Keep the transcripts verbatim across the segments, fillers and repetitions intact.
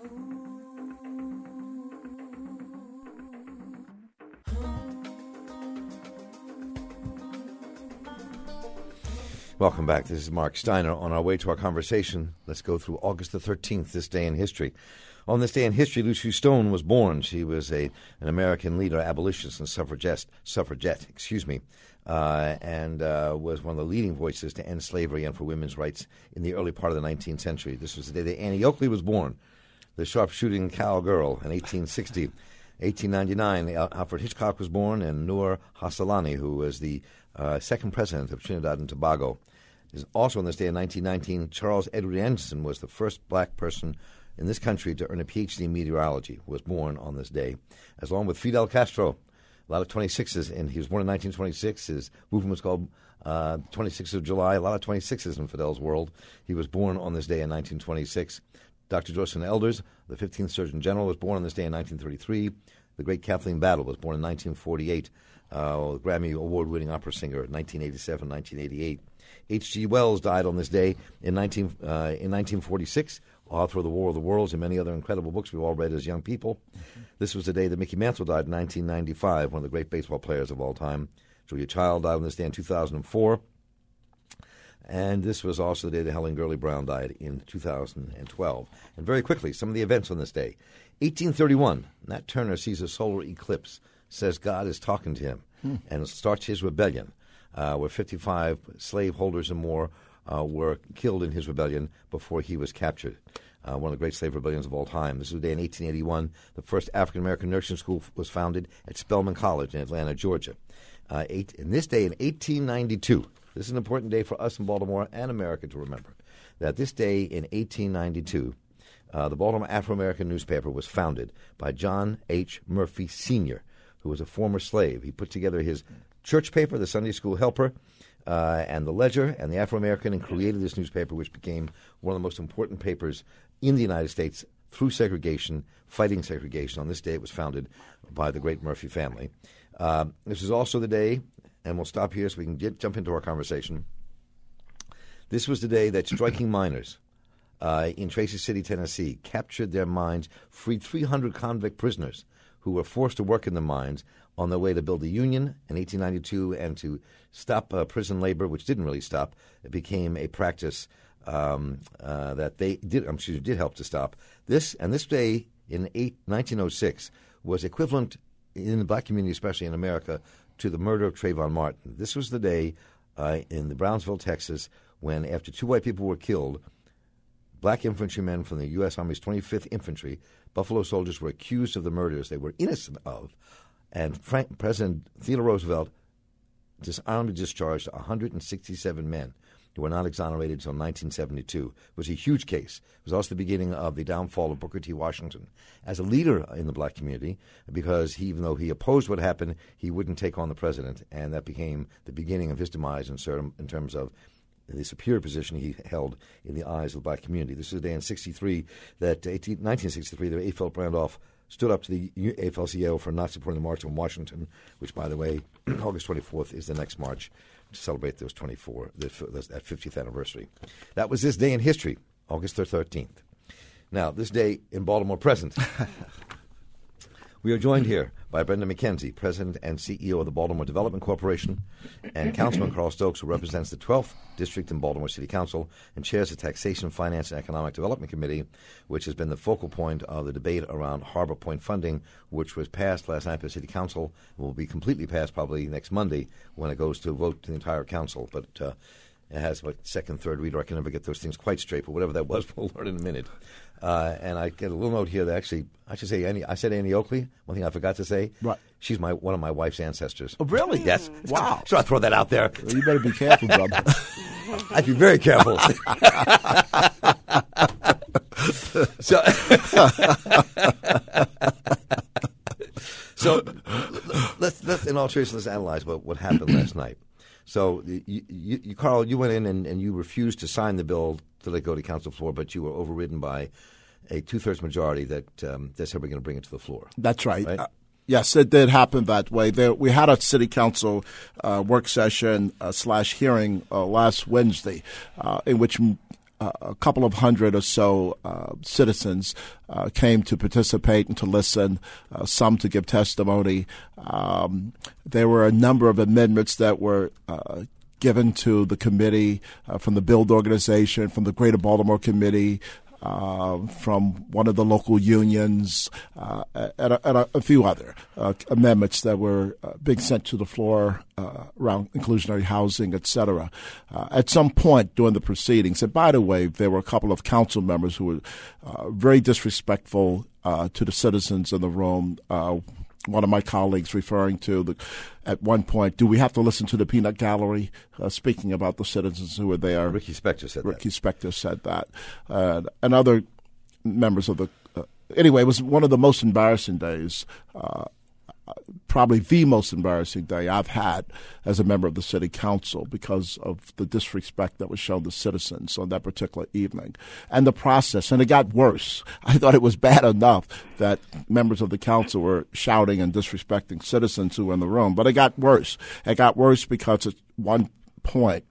Welcome back. This is Mark Steiner. On our way to our conversation, let's go through August the thirteenth, this day in history. On this day in history, Lucy Stone was born. She was a an American leader, abolitionist, and suffragette, suffragette, excuse me, uh, and uh, was one of the leading voices to end slavery and for women's rights in the early part of the nineteenth century. This was the day that Annie Oakley was born, the sharpshooting cowgirl, in eighteen sixty. eighteen ninety-nine, Alfred Hitchcock was born, and Noor Hassalani, who was the uh, second president of Trinidad and Tobago. Also on this day in nineteen nineteen, Charles Edward Anderson was the first black person in this country to earn a P H D in meteorology, was born on this day, as along with Fidel Castro. A lot of twenty-sixes, and he was born in nineteen twenty-six. His movement was called uh, twenty-sixth of July. A lot of twenty-sixes in Fidel's world. He was born on this day in nineteen twenty-six. Doctor Jocelyn Elders, the fifteenth Surgeon General, was born on this day in nineteen thirty-three. The great Kathleen Battle was born in nineteen forty-eight. Uh, Grammy Award-winning opera singer, nineteen eighty-seven, nineteen eighty-eight. H G Wells died on this day in nineteen uh, in nineteen forty-six, author of The War of the Worlds and many other incredible books we've all read as young people. Mm-hmm. This was the day that Mickey Mantle died in nineteen ninety-five, one of the great baseball players of all time. Julia Child died on this day in two thousand four. And this was also the day that Helen Gurley Brown died in two thousand twelve. And very quickly, some of the events on this day. eighteen thirty-one, Nat Turner sees a solar eclipse, says God is talking to him, hmm. and starts his rebellion. Uh, where fifty-five slaveholders and more uh, were killed in his rebellion before he was captured. Uh, one of the great slave rebellions of all time. This was the day in eighteen eighty-one. The first African-American nursing school f- was founded at Spelman College in Atlanta, Georgia. Uh, eight, in this day in eighteen ninety-two, this is an important day for us in Baltimore and America to remember, that this day in eighteen ninety-two, uh, the Baltimore Afro-American newspaper was founded by John H. Murphy Senior, who was a former slave. He put together his church paper, the Sunday School Helper, uh, and the Ledger, and the Afro-American, and created this newspaper, which became one of the most important papers in the United States through segregation, fighting segregation. On this day, it was founded by the great Murphy family. Uh, this is also the day, and we'll stop here so we can get, jump into our conversation. This was the day that striking miners uh, in Tracy City, Tennessee, captured their mines, freed three hundred convict prisoners who were forced to work in the mines on their way to build the Union in eighteen ninety-two and to stop uh, prison labor, which didn't really stop. It became a practice um, uh, that they did, I'm excuse me, did help to stop. This and this day in eight, nineteen oh six was equivalent in the black community, especially in America, to the murder of Trayvon Martin. This was the day uh, in the Brownsville, Texas, when after two white people were killed, black infantrymen from the U S Army's twenty-fifth Infantry, Buffalo Soldiers, were accused of the murders they were innocent of. And Frank, President Theodore Roosevelt disarmed and discharged one hundred sixty-seven men who were not exonerated until nineteen seventy-two. It was a huge case. It was also the beginning of the downfall of Booker T. Washington as a leader in the black community, because he, even though he opposed what happened, he wouldn't take on the president, and that became the beginning of his demise in, certain, in terms of the superior position he held in the eyes of the black community. This is the day in sixty-three that eighteen, nineteen sixty-three that A. Philip Randolph stood up to the A F L C A O for not supporting the March on Washington, which, by the way, August twenty-fourth is the next march to celebrate those twenty-four, that fiftieth anniversary. That was this day in history, August the thirteenth. Now, this day in Baltimore present, we are joined here by Brenda McKenzie, President and C E O of the Baltimore Development Corporation, and Councilman Carl Stokes, who represents the twelfth District in Baltimore City Council and chairs the Taxation, Finance, and Economic Development Committee, which has been the focal point of the debate around Harbor Point funding, which was passed last night by the City Council, will be completely passed probably next Monday when it goes to a vote to the entire council. But uh, it has what second, third reader. I can never get those things quite straight, but whatever that was, we'll learn in a minute. Uh, and I get a little note here that actually, I should say, Annie, I said Annie Oakley. One thing I forgot to say. Right. She's my one of my wife's ancestors. Oh, really? Yes. Wow. So I throw that out there. Well, you better be careful, brother. I'd be very careful. so, so let's, let's, in all seriousness, let's analyze what, what happened last night. So, you, you, you, Carl, you went in and, and you refused to sign the bill to let go to council floor, but you were overridden by a two-thirds majority that um, that said we're going to bring it to the floor. That's right. right? Uh, yes, it did happen that way. There, we had a city council uh, work session uh, slash hearing uh, last Wednesday uh, in which uh, a couple of hundred or so uh, citizens uh, came to participate and to listen, uh, some to give testimony. Um, there were a number of amendments that were uh, given to the committee uh, from the Build organization, from the Greater Baltimore Committee, Uh, from one of the local unions, uh, and, a, and a, a few other uh, amendments that were uh, being sent to the floor uh, around inclusionary housing, et cetera. Uh, at some point during the proceedings, and by the way, there were a couple of council members who were uh, very disrespectful uh, to the citizens in the room. Uh, One of my colleagues referring to the, at one point, do we have to listen to the peanut gallery? Uh, speaking about the citizens who were there. Ricky Spector said Ricky that. Spector said that. Uh, and other members of the, uh, anyway, it was one of the most embarrassing days, uh, probably the most embarrassing day I've had as a member of the city council because of the disrespect that was shown to citizens on that particular evening. And the process, and it got worse. I thought it was bad enough that members of the council were shouting and disrespecting citizens who were in the room, but it got worse. It got worse because at one point,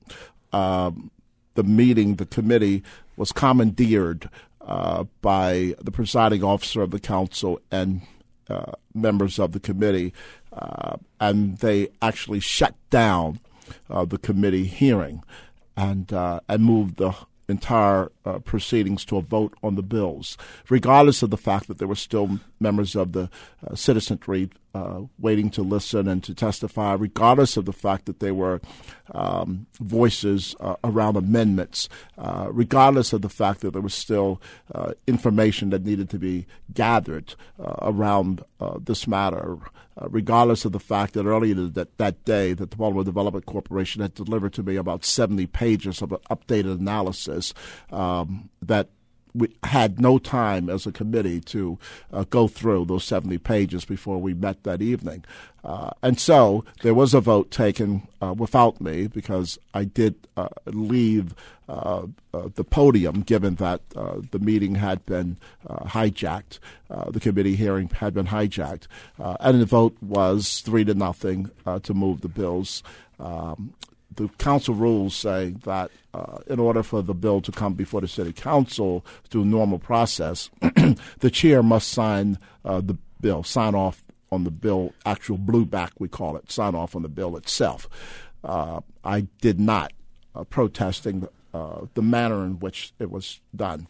um, the meeting, the committee, was commandeered uh, by the presiding officer of the council and Uh, members of the committee, uh, and they actually shut down uh, the committee hearing and uh, and moved the entire uh, proceedings to a vote on the bills, regardless of the fact that there were still members of the uh, citizenry uh, waiting to listen and to testify, regardless of the fact that there were um, voices uh, around amendments, uh, regardless of the fact that there was still uh, information that needed to be gathered uh, around uh, this matter, uh, regardless of the fact that earlier that, that day that the Baltimore Development Corporation had delivered to me about seventy pages of an updated analysis um, that we had no time as a committee to uh, go through those seventy pages before we met that evening. Uh, and so there was a vote taken uh, without me because I did uh, leave uh, uh, the podium given that uh, the meeting had been uh, hijacked. Uh, the committee hearing had been hijacked. Uh, and the vote was three to nothing uh, to move the bills. Um, The council rules say that uh, in order for the bill to come before the city council through normal process, the chair must sign uh, the bill, sign off on the bill, actual blue back we call it, sign off on the bill itself. Uh, I did not, uh, protesting uh, the manner in which it was done.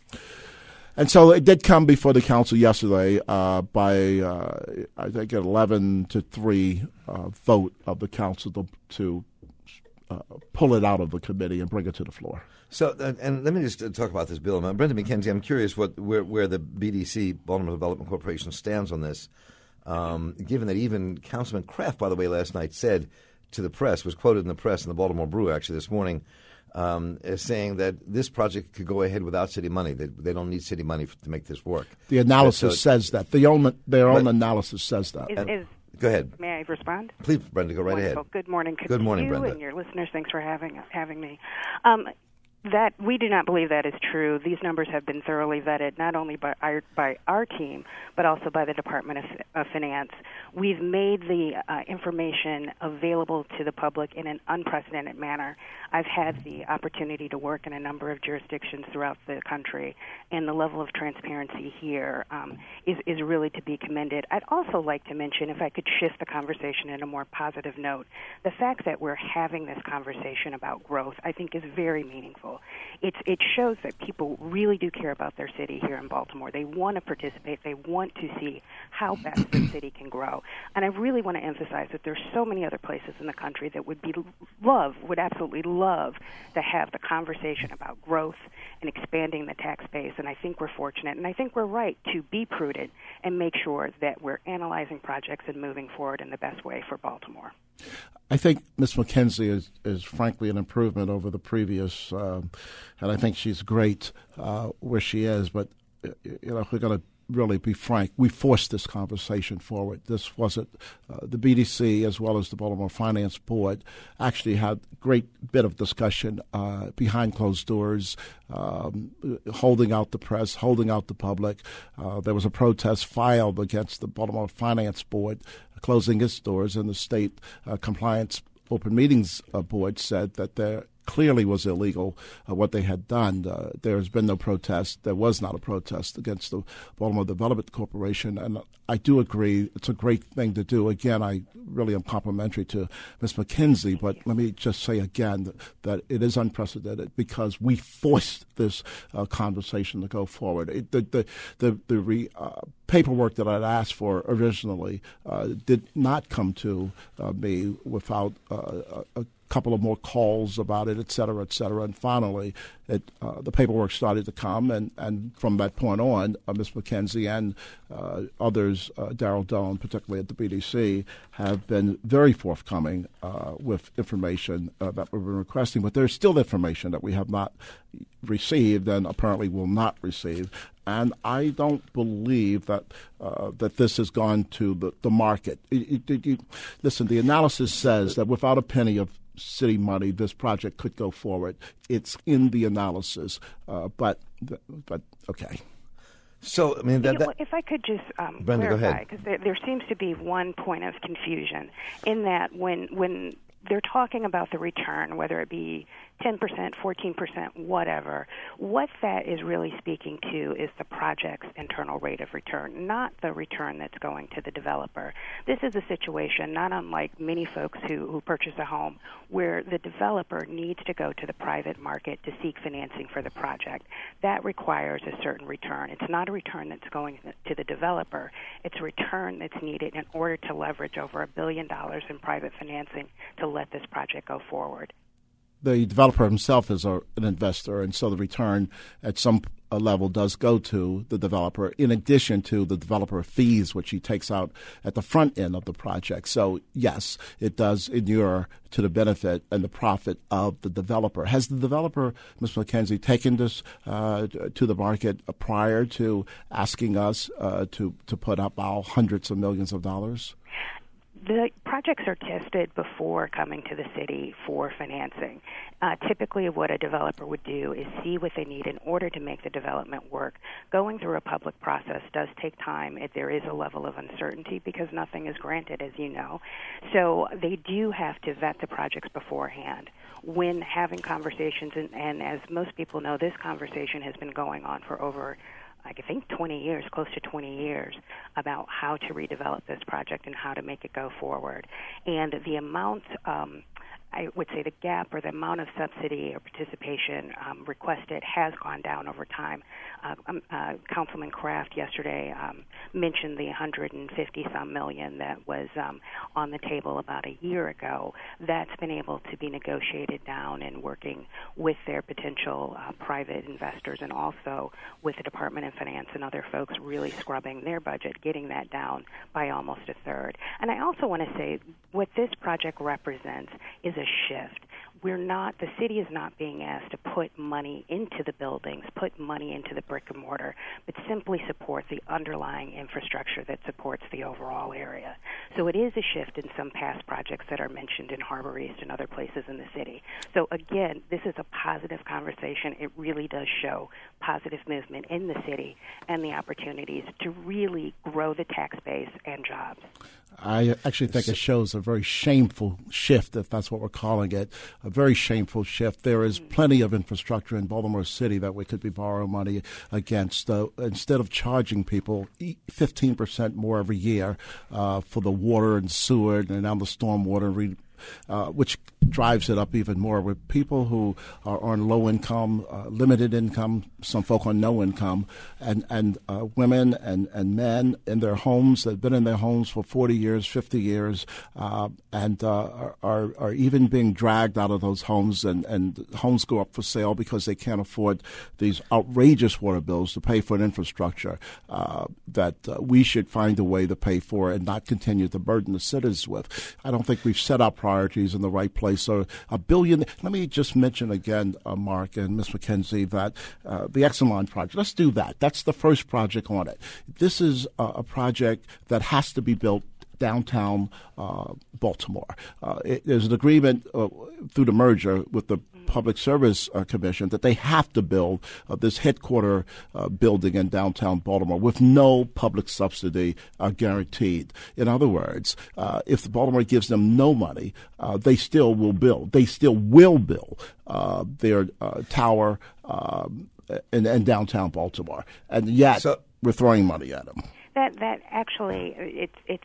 And so it did come before the council yesterday uh, by, uh, I think, an eleven to three uh, vote of the council to, to Uh, pull it out of the committee and bring it to the floor. So, uh, and let me just uh, talk about this bill. Uh, Brenda McKenzie, I'm curious what where, where the B D C, Baltimore Development Corporation, stands on this, um, given that even Councilman Kraft, by the way, last night said to the press, was quoted in the press in the Baltimore Brew actually this morning, um, as saying that this project could go ahead without city money. They, they don't need city money f- to make this work. The analysis so, says that. The own, their own but, analysis says that. Is, and, is, go ahead. May I respond? Please, Brenda, go right Wonderful. ahead. Good morning. Good, Good morning, you Brenda. and your listeners. Thanks for having having me. Um, that we do not believe that is true. These numbers have been thoroughly vetted, not only by our by our team, but also by the Department of, of Finance. We've made the uh, information available to the public in an unprecedented manner. I've had the opportunity to work in a number of jurisdictions throughout the country, and the level of transparency here um, is, is really to be commended. I'd also like to mention, if I could shift the conversation in a more positive note, the fact that we're having this conversation about growth, I think, is very meaningful. It's, it shows that people really do care about their city here in Baltimore. They want to participate. They want to see how best the city can grow. And I really want to emphasize that there's so many other places in the country that would be love, would absolutely love to have the conversation about growth and expanding the tax base. And I think we're fortunate, and I think we're right to be prudent and make sure that we're analyzing projects and moving forward in the best way for Baltimore. I think Miz McKenzie is, is frankly an improvement over the previous, um, and I think she's great uh, where she is. But you know, we're going to really be frank. We forced this conversation forward. This wasn't uh, the B D C as well as the Baltimore Finance Board actually had a great bit of discussion uh, behind closed doors, um, holding out the press, holding out the public. Uh, there was a protest filed against the Baltimore Finance Board closing its doors, and the state uh, compliance open meetings uh, board said that their clearly was illegal, uh, what they had done. Uh, there has been no protest. There was not a protest against the Baltimore Development Corporation. And I do agree it's a great thing to do. Again, I really am complimentary to Miz McKenzie, but let me just say again that, that it is unprecedented because we forced this uh, conversation to go forward. It, the the the, the re, uh, paperwork that I'd asked for originally uh, did not come to uh, me without uh, a, a couple of more calls about it, et cetera, et cetera. And finally, it, uh, the paperwork started to come. And, and from that point on, uh, Miz McKenzie and uh, others, uh, Darrell Doan, particularly at the B D C, have been very forthcoming uh, with information uh, that we've been requesting. But there's still information that we have not received and apparently will not receive. And I don't believe that uh, that this has gone to the, the market. It, it, it, listen, the analysis says that without a penny of city money, this project could go forward. It's in the analysis, uh, but but okay. So, I mean, that, that if I could just um, Brenda, clarify, because there, there seems to be one point of confusion in that when when they're talking about the return, whether it be ten percent, fourteen percent, whatever, what that is really speaking to is the project's internal rate of return, not the return that's going to the developer. This is a situation not unlike many folks who, who purchase a home where the developer needs to go to the private market to seek financing for the project. That requires a certain return. It's not a return that's going to the developer. It's a return that's needed in order to leverage over a billion dollars in private financing to let this project go forward. The developer himself is a, an investor, and so the return at some uh, level does go to the developer, in addition to the developer fees, which he takes out at the front end of the project. So, yes, it does inure to the benefit and the profit of the developer. Has the developer, Miz McKenzie, taken this uh, to the market prior to asking us uh, to, to put up our hundreds of millions of dollars? The projects are tested before coming to the city for financing. Uh, typically, what a developer would do is see what they need in order to make the development work. Going through a public process does take time. It, there is a level of uncertainty because nothing is granted, as you know. So they do have to vet the projects beforehand. When having conversations, and, and as most people know, this conversation has been going on for over I think twenty years, close to twenty years, about how to redevelop this project and how to make it go forward. And the amount, um, I would say the gap or the amount of subsidy or participation um, requested has gone down over time. Uh, um, uh, Councilman Kraft yesterday um, mentioned the one hundred fifty some million that was um, on the table about a year ago. That's been able to be negotiated down and working with their potential uh, private investors and also with the Department of Finance and other folks really scrubbing their budget, getting that down by almost a third. And I also want to say what this project represents is a shift. We're not, the city is not being asked to put money into the buildings, put money into the brick and mortar, but simply support the underlying infrastructure that supports the overall area. So it is a shift in some past projects that are mentioned in Harbor East and other places in the city. So again, this is a positive conversation. It really does show positive movement in the city and the opportunities to really grow the tax base and jobs. I actually think it shows a very shameful shift, if that's what we're calling it, a very shameful shift. There is plenty of infrastructure in Baltimore City that we could be borrowing money against. Uh, instead of charging people fifteen percent more every year uh, for the water and sewer and now the stormwater re- Uh, which drives it up even more with people who are on low income, uh, limited income, some folk on no income, and, and uh, women and, and men in their homes that have been in their homes for forty years, fifty years, uh, and uh, are, are even being dragged out of those homes, and, and homes go up for sale because they can't afford these outrageous water bills to pay for an infrastructure uh, that uh, we should find a way to pay for and not continue to burden the citizens with. I don't think we've set up priorities in the right place. So a billion, let me just mention again, uh, Mark and Miz McKenzie, that uh, the Exelon project, let's do that. That's the first project on it. This is a, a project that has to be built downtown uh, Baltimore. Uh, it, there's an agreement uh, through the merger with the Public Service uh, Commission that they have to build uh, this headquarter uh, building in downtown Baltimore with no public subsidy uh, guaranteed. In other words, uh, if Baltimore gives them no money, uh, they still will build. They still will build uh, their uh, tower um, in, in downtown Baltimore, and yet so, we're throwing money at them. That that actually it's it's.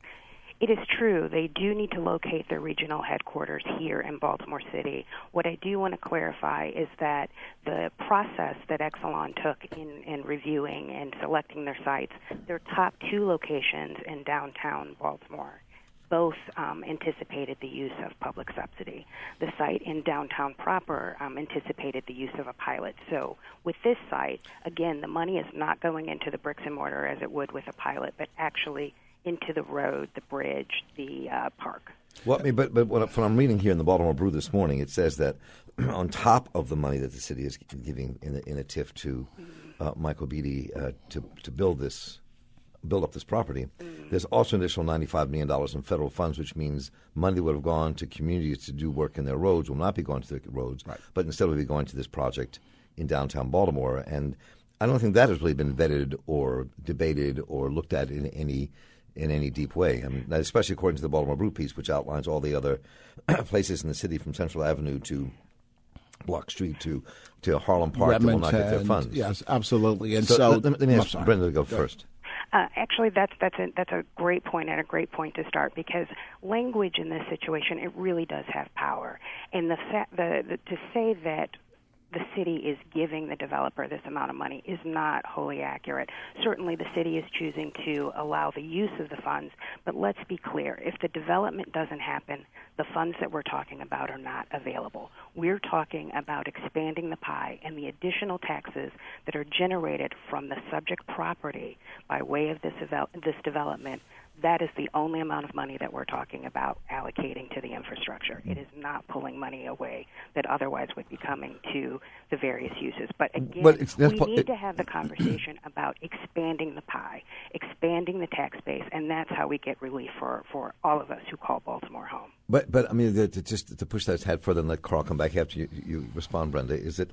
It is true. They do need to locate their regional headquarters here in Baltimore City. What I do want to clarify is that the process that Exelon took in, in reviewing and selecting their sites, their top two locations in downtown Baltimore, both um, anticipated the use of public subsidy. The site in downtown proper um, anticipated the use of a pilot. So with this site, again, the money is not going into the bricks and mortar as it would with a pilot, but actually into the road, the bridge, the uh, park. Well, I mean, but but what, what I'm reading here in the Baltimore Brew this morning, it says that on top of the money that the city is giving in a, in a T I F to uh, Michael Beatty uh, to to build this, build up this property, mm. there's also an additional ninety-five million dollars in federal funds, which means money that would have gone to communities to do work in their roads will not be going to their roads, right. but instead will be going to this project in downtown Baltimore. And I don't think that has really been vetted or debated or looked at in any in any deep way. I mean, especially according to the Baltimore Brew piece, which outlines all the other places in the city from Central Avenue to Block Street to, to Harlem Park that will not get their funds. Yes, absolutely. And so, so let, let me ask Brenda to go, go first. Uh, actually, that's that's a that's a great point and a great point to start, because language in this situation, it really does have power, and the fa- the, the to say that the city is giving the developer this amount of money is not wholly accurate. Certainly the city is choosing to allow the use of the funds, but let's be clear. If the development doesn't happen, the funds that we're talking about are not available. We're talking about expanding the pie and the additional taxes that are generated from the subject property by way of this, this development. That is the only amount of money that we're talking about allocating to the infrastructure. It is not pulling money away that otherwise would be coming to the various uses. But again, but it's, we need it, to have the conversation about expanding the pie, expanding the tax base, and that's how we get relief for, for all of us who call Baltimore home. But, but I mean, the, to, just to push that head further and let Carl come back after you, you respond, Brenda, is that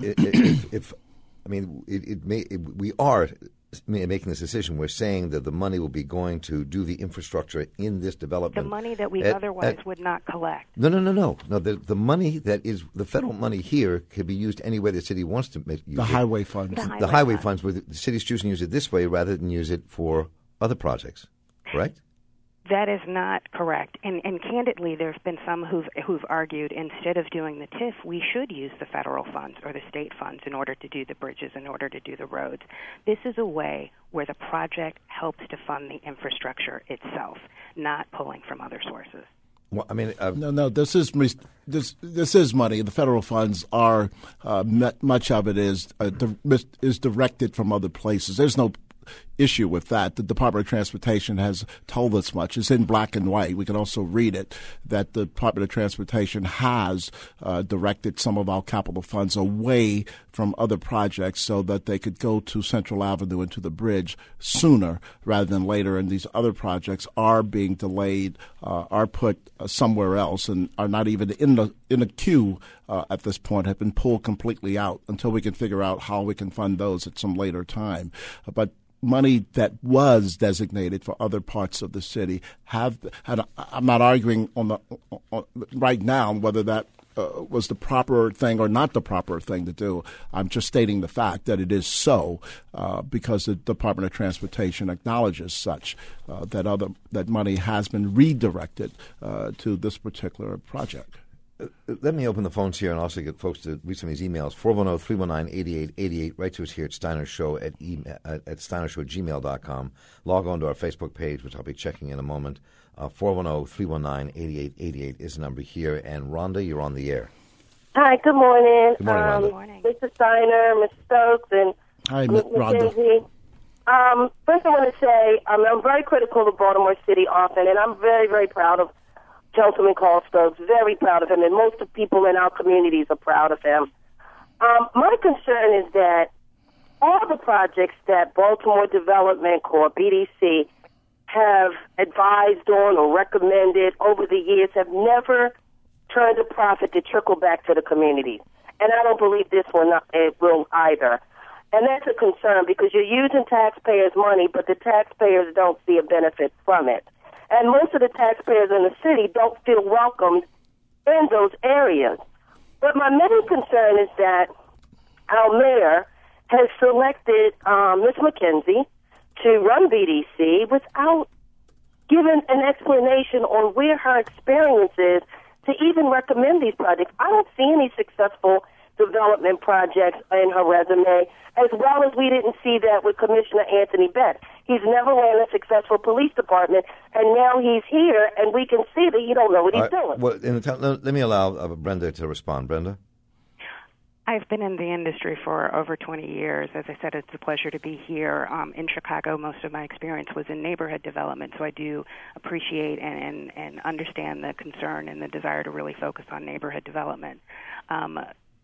if, if I mean, it, it may it, we are making this decision. We're saying that the money will be going to do the infrastructure in this development. The money that we at, otherwise at, would not collect. No, no, no, no. No, the, the money that is the federal money here can be used any way the city wants to make, use the it. Highway funds. The highway, the highway funds. funds, where the city's choosing to use it this way rather than use it for other projects, correct? That is not correct. And, and candidly, there have been some who've, who've argued instead of doing the T I F, we should use the federal funds or the state funds in order to do the bridges, in order to do the roads. This is a way where the project helps to fund the infrastructure itself, not pulling from other sources. Well, I mean, uh, no, no. This is this this is money. The federal funds are uh, much of it is uh, di- is directed from other places. There's no issue with that. The Department of Transportation has told us much. It's in black and white. We can also read it, that the Department of Transportation has uh, directed some of our capital funds away from other projects so that they could go to Central Avenue and to the bridge sooner rather than later. And these other projects are being delayed, uh, are put uh, somewhere else, and are not even in the in a queue uh, at this point, have been pulled completely out until we can figure out how we can fund those at some later time. But money that was designated for other parts of the city have, and I'm not arguing on the on, right now whether that uh, was the proper thing or not the proper thing to do. I'm just stating the fact that it is so uh, because the Department of Transportation acknowledges such uh, that other that money has been redirected uh, to this particular project. Let me open the phones here and also get folks to read some of these emails. four one zero, three one nine, eight eight eight eight. Write to us here at Steiner Show at, email, at, at steiner show at gmail dot com. Log on to our Facebook page, which I'll be checking in a moment. Uh, four one zero, three one nine, eight eight eight eight is the number here. And Rhonda, you're on the air. Hi, good morning. Good morning, um, Rhonda. Good morning. Mister Steiner, Mister Stokes, and Hi, Miz Rhonda. Um, first, I want to say um, I'm very critical of Baltimore City often, and I'm very, very proud of Councilman Carl Stokes, very proud of him, and most of the people in our communities are proud of him. Um, my concern is that all the projects that Baltimore Development Corp, B D C, have advised on or recommended over the years have never turned a profit to trickle back to the communities. And I don't believe this one not, it will either. And that's a concern because you're using taxpayers' money, but the taxpayers don't see a benefit from it. And most of the taxpayers in the city don't feel welcomed in those areas. But my main concern is that our mayor has selected um, Miz McKenzie to run B D C without giving an explanation on where her experience is to even recommend these projects. I don't see any successful development projects in her resume, as well as we didn't see that with Commissioner Anthony Betts. He's never ran a successful police department, and now he's here, and we can see that he don't know what he's right. doing. Well, in the t- let me allow uh, Brenda to respond. Brenda? I've been in the industry for over twenty years. As I said, it's a pleasure to be here. Um, in Chicago, most of my experience was in neighborhood development, so I do appreciate and, and, and understand the concern and the desire to really focus on neighborhood development. Um,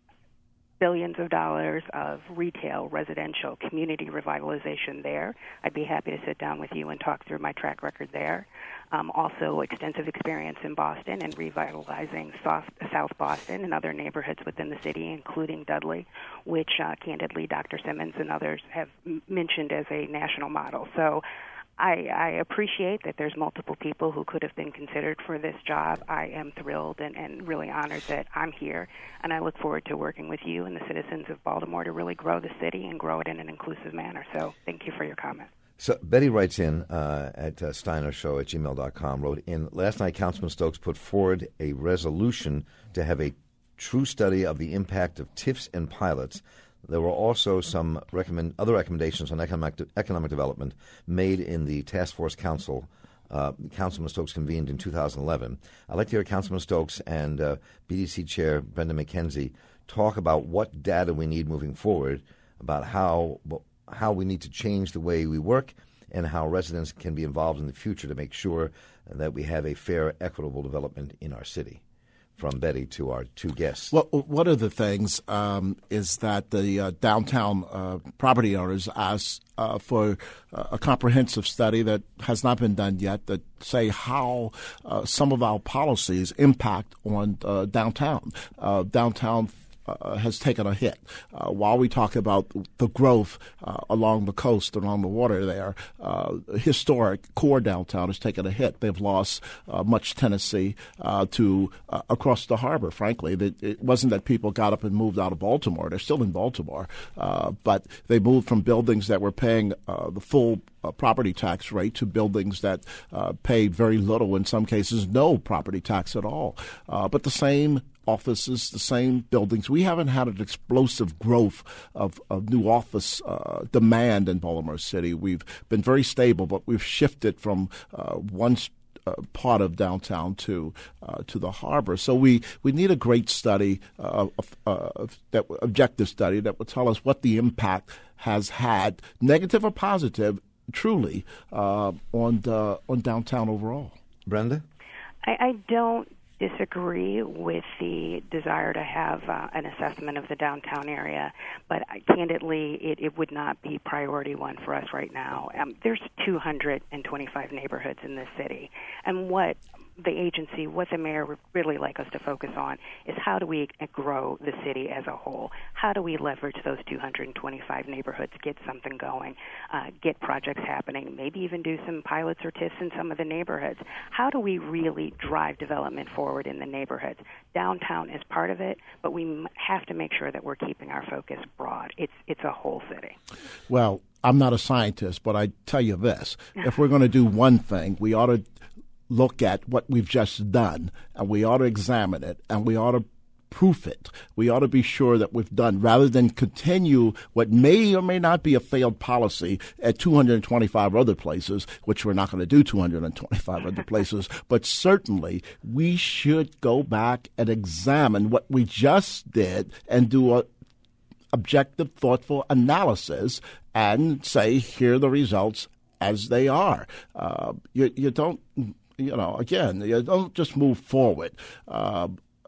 billions of dollars of retail, residential, community revitalization there. I'd be happy to sit down with you and talk through my track record there. Um, also, extensive experience in Boston and revitalizing South, South Boston and other neighborhoods within the city, including Dudley, which, uh, candidly, Doctor Simmons and others have m- mentioned as a national model. So I, I appreciate that there's multiple people who could have been considered for this job. I am thrilled and, and really honored that I'm here, and I look forward to working with you and the citizens of Baltimore to really grow the city and grow it in an inclusive manner. So thank you for your comment. So Betty writes in uh, at uh, steinershow at gmail dot com, wrote in, last night Councilman Stokes put forward a resolution to have a true study of the impact of TIFs and pilots. There were also some recommend other recommendations on economic de- economic development made in the Task Force Council uh, Councilman Stokes convened in two thousand eleven. I'd like to hear Councilman Stokes and uh, B D C Chair Brenda McKenzie talk about what data we need moving forward, about how how we need to change the way we work, and how residents can be involved in the future to make sure that we have a fair, equitable development in our city. From Betty to our two guests. Well, one of the things um, is that the uh, downtown uh, property owners asked uh, for uh, a comprehensive study that has not been done yet that say how uh, some of our policies impact on uh, downtown. Uh, downtown Uh, has taken a hit. Uh, while we talk about the growth uh, along the coast, along the water there, uh, historic core downtown has taken a hit. They've lost uh, much Tennessee uh, to uh, across the harbor, frankly. It wasn't that people got up and moved out of Baltimore. They're still in Baltimore. Uh, but they moved from buildings that were paying uh, the full Uh, property tax rate to buildings that uh, pay very little, in some cases no property tax at all. Uh, but the same offices, the same buildings. We haven't had an explosive growth of, of new office uh, demand in Baltimore City. We've been very stable, but we've shifted from uh, one uh, part of downtown to uh, to the harbor. So we, we need a great study, uh, of, uh, of that objective study that will tell us what the impact has had, negative or positive, truly uh, on the, on downtown overall. Brenda? I, I don't disagree with the desire to have uh, an assessment of the downtown area, but uh, candidly, it, it would not be priority one for us right now. Um, there's two hundred twenty-five neighborhoods in this city, and what the agency, what the mayor would really like us to focus on is how do we grow the city as a whole? How do we leverage those two hundred twenty-five neighborhoods, get something going, uh, get projects happening, maybe even do some pilots or TIFs in some of the neighborhoods? How do we really drive development forward in the neighborhoods? Downtown is part of it, but we have to make sure that we're keeping our focus broad. It's, it's a whole city. Well, I'm not a scientist, but I tell you this. If we're going to do one thing, we ought to look at what we've just done, and we ought to examine it, and we ought to proof it. We ought to be sure that we've done, rather than continue what may or may not be a failed policy at two hundred twenty-five other places, which we're not going to do two hundred twenty-five other places, but certainly we should go back and examine what we just did and do a objective, thoughtful analysis and say, here are the results as they are. Uh, you, you don't... You know, again, you don't just move forward. Uh,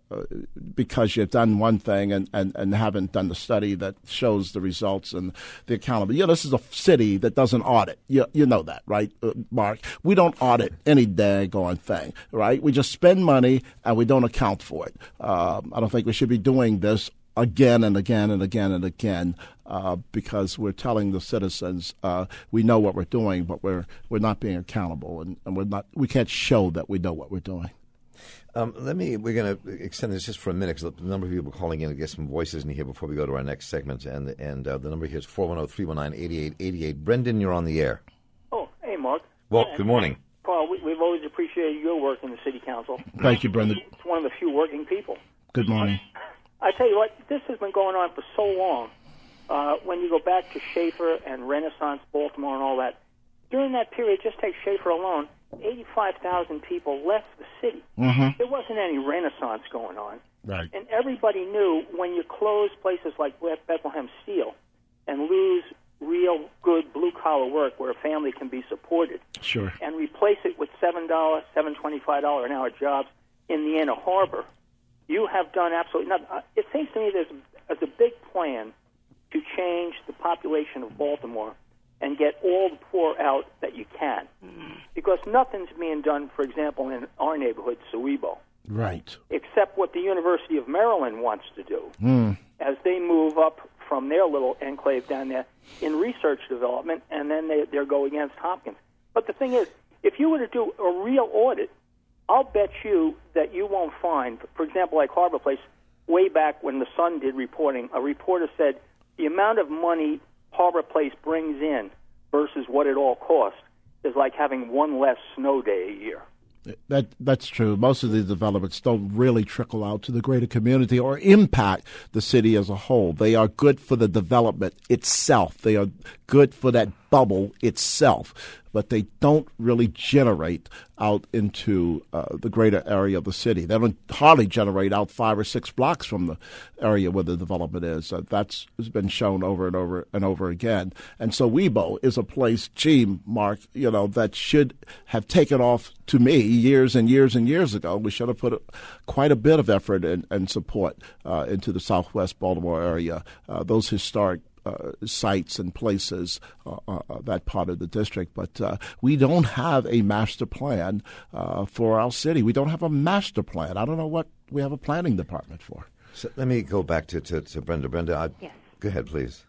because you've done one thing and, and, and haven't done the study that shows the results and the accountability. You know, this is a city that doesn't audit. You, you know that, right, uh, Mark? We don't audit any daggone thing, right? We just spend money and we don't account for it. Um, I don't think we should be doing this again and again and again and again uh, because we're telling the citizens uh, we know what we're doing, but we're we're not being accountable, and, and we're not we can't show that we know what we're doing. Um, let me. We're going to extend this just for a minute because the number of people calling in to get some voices in here before we go to our next segment, and and uh, the number here is four one zero, three one nine, eight eight eight eight. Brendan, you're on the air. Oh, hey, Mark. Well, good morning. Paul, we, we've always appreciated your work in the city council. Thank you, Brendan. It's one of the few working people. Good morning. I tell you what, this has been going on for so long. Uh, when you go back to Schaefer and Renaissance, Baltimore, and all that, during that period, just take Schaefer alone, eighty-five thousand people left the city. Mm-hmm. There wasn't any Renaissance going on. Right. And everybody knew when you close places like Bethlehem Steel and lose real good blue-collar work where a family can be supported, sure, and replace it with seven dollars, seven twenty-five dollars an hour jobs in the inner harbor, you have done absolutely nothing. It seems to me there's, there's a big plan to change the population of Baltimore and get all the poor out that you can. Mm-hmm. Because nothing's being done, for example, in our neighborhood, Sewebo. Right. Except what the University of Maryland wants to do mm. as they move up from their little enclave down there in research development, and then they, they'll go against Hopkins. But the thing is, if you were to do a real audit, I'll bet you that you won't find, for example, like Harbor Place, way back when the Sun did reporting, a reporter said the amount of money Harbor Place brings in versus what it all costs is like having one less snow day a year. That that's true. Most of these developments don't really trickle out to the greater community or impact the city as a whole. They are good for the development itself. They are good for that bubble itself, but they don't really generate out into uh, the greater area of the city. They don't hardly generate out five or six blocks from the area where the development is. Uh, that's has been shown over and over and over again. And so Sewebo is a place, gee, Mark, you know, that should have taken off to me years and years and years ago. We should have put a, quite a bit of effort and, and support uh, into the southwest Baltimore area. Uh, those historic Uh, sites and places, uh, uh, that part of the district. But uh, we don't have a master plan uh, for our city. We don't have a master plan. I don't know what we have a planning department for. So let me go back to, to, to Brenda. Brenda, I, yes. Go ahead, please.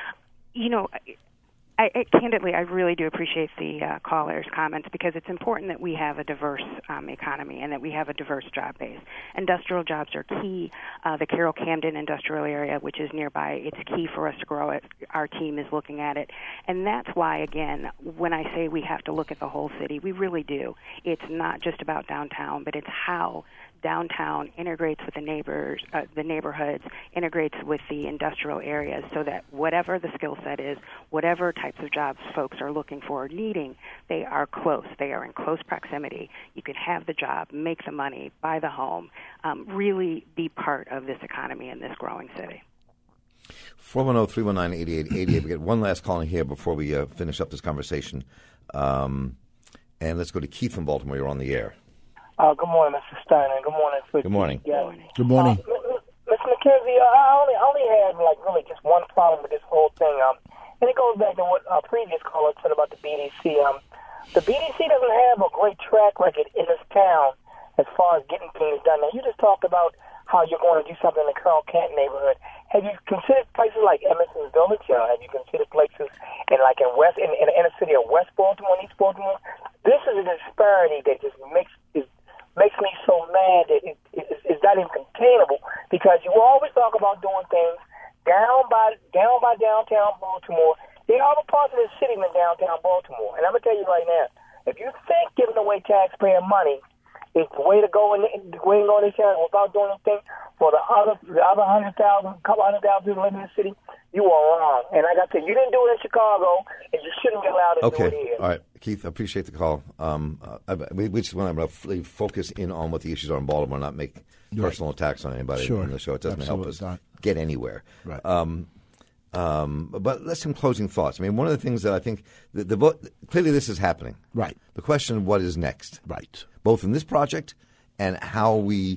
You know, I, I, candidly, I really do appreciate the uh, caller's comments because it's important that we have a diverse um, economy and that we have a diverse job base. Industrial jobs are key. Uh, the Carroll Camden industrial area, which is nearby, it's key for us to grow it. Our team is looking at it. And that's why, again, when I say we have to look at the whole city, we really do. It's not just about downtown, but it's how downtown integrates with the neighbors, uh, the neighborhoods, integrates with the industrial areas so that whatever the skill set is, whatever types of jobs folks are looking for or needing, they are close. They are in close proximity. You can have the job, make the money, buy the home, um, really be part of this economy in this growing city. four one zero, three one nine, eight eight eight eight. We get one last call in here before we uh, finish up this conversation. Um, and let's go to Keith from Baltimore. You're on the air. Uh, good morning, Mister Steiner. Good morning, Mister Good morning. Good morning. Good morning. Uh, Mister McKenzie, uh, I only, I only had like really just one problem with this whole thing, um, and it goes back to what a previous caller said about the B D C. Um, the B D C doesn't have a great track record in this town as far as getting things done. Now, you just talked about how you're going to do something in the Carroll Canton neighborhood. Have you considered places like Emerson's Village? Uh, have you considered places in like in West in, in the inner city of West Baltimore and East Baltimore? This is a disparity that just makes is makes me so mad that it, it, it's not even containable, because you always talk about doing things down by down by downtown Baltimore. There are other parts of the city than downtown Baltimore. And I'm going to tell you right now, if you think giving away taxpayer money is the way to go in the way to go in this town without doing anything for the other the other hundred thousand, couple hundred thousand people living in the city, you are wrong. And like I said, you didn't do it in Chicago, and you shouldn't be allowed to okay. do it here. All right, Keith, I appreciate the call. Um, uh, we, we just want to really focus in on what the issues are in Baltimore, not make right. personal attacks on anybody sure. in the show. It doesn't Absolutely help us not. get anywhere. Right. Um, um, but let's some closing thoughts. I mean, one of the things that I think the, the vote clearly this is happening. Right. The question of what is next. Right. Both in this project and how we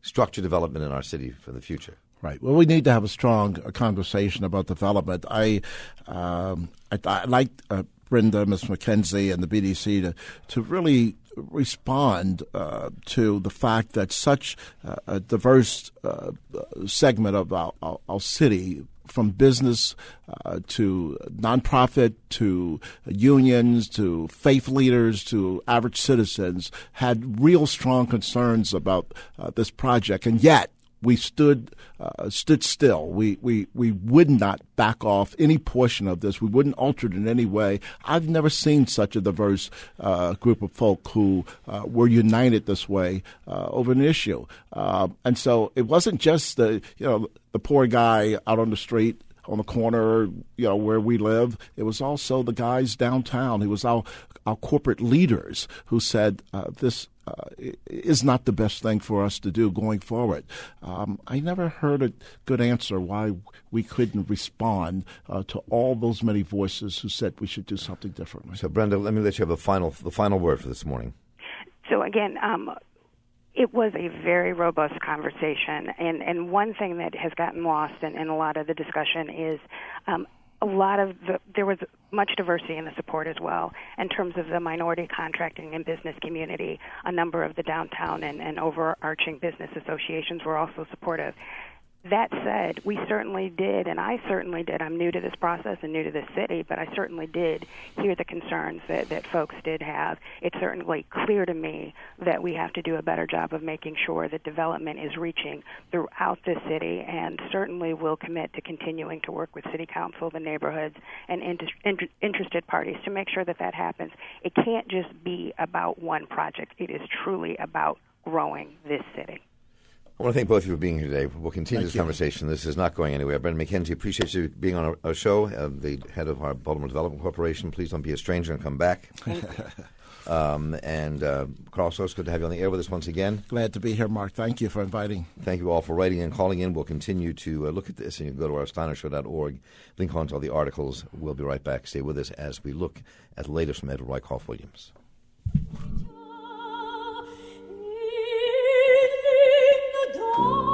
structure development in our city for the future. Right. Well, we need to have a strong uh, conversation about development. I, um, I, I like uh, Brenda, Miz McKenzie, and the B D C to to really respond uh, to the fact that such uh, a diverse uh, segment of our, our, our city, from business uh, to nonprofit to unions to faith leaders to average citizens, had real strong concerns about uh, this project, and yet we stood uh, stood still. We, we we would not back off any portion of this. We wouldn't alter it in any way. I've never seen such a diverse uh, group of folk who uh, were united this way uh, over an issue. Uh, and so it wasn't just the you know the poor guy out on the street on the corner, you know, where we live. It was also the guys downtown. It was our our corporate leaders who said uh, this. Uh, is not the best thing for us to do going forward. Um, I never heard a good answer why we couldn't respond uh, to all those many voices who said we should do something differently. So, Brenda, let me let you have the final the final word for this morning. So, again, um, it was a very robust conversation, and, and one thing that has gotten lost in, in a lot of the discussion is um, a lot of the, there was much diversity in the support as well in terms of the minority contracting and business community. A number of the downtown and, and overarching business associations were also supportive. That said, we certainly did, and I certainly did. I'm new to this process and new to this city, but I certainly did hear the concerns that, that folks did have. It's certainly clear to me that we have to do a better job of making sure that development is reaching throughout the city, and certainly will commit to continuing to work with City Council, the neighborhoods, and inter- inter- interested parties to make sure that that happens. It can't just be about one project. It is truly about growing this city. I want to thank both of you for being here today. We'll continue Thank this you. conversation. This is not going anywhere. Brendan McKenzie, appreciate you being on our, our show, uh, the head of our Baltimore Development Corporation. Please don't be a stranger and come back. um, and uh, Carl Soos, good to have you on the air with us once again. Glad to be here, Mark. Thank you for inviting. Thank you all for writing and calling in. We'll continue to uh, look at this, and you can go to our steiner show dot org, link on to all the articles. We'll be right back. Stay with us as we look at the latest from Edward Wyckoff Williams. In the dawn.